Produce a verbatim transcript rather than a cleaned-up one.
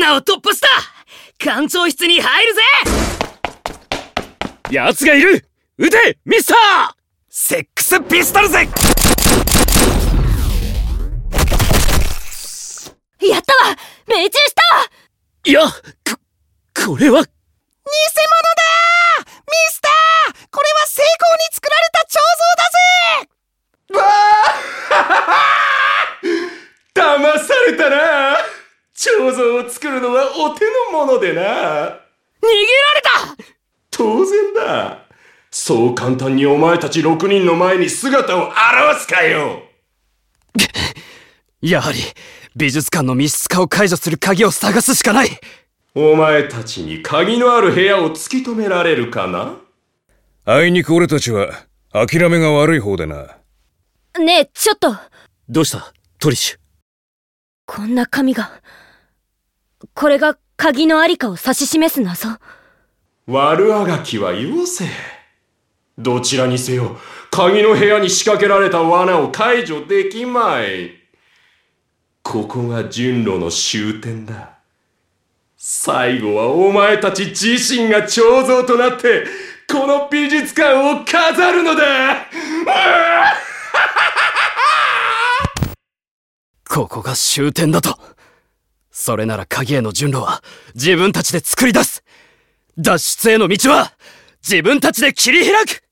ーを突破した。艦長室に入るぜ。 奴がいる。撃てミスターセックスピストルぜ。 やったわ。命中したわ。 いや、こ、これは偽物だー。ミスター、これは成功に作られた彫像だぜ。 わあ騙されたな。彫像を作るのはお手の物でな。 逃げられた。 当然だ。そう簡単にお前たちろくにんの前に姿を現すかよ。 やはり美術館の密室化を解除する鍵を探すしかない。 お前たちに鍵のある部屋を突き止められるかな。 あいにく俺たちは諦めが悪い方でな。 ねえ、ちょっと。 どうしたトリッシュ。 こんな紙が。これが鍵のありかを指し示す謎。 悪あがきはよせ。どちらにせよ鍵の部屋に仕掛けられた罠を解除できまい。ここが順路の終点だ。最後はお前たち自身が彫像となってこの美術館を飾るのだ。 ここが終点だと。それなら鍵への順路は自分たちで作り出す。脱出への道は自分たちで切り開く。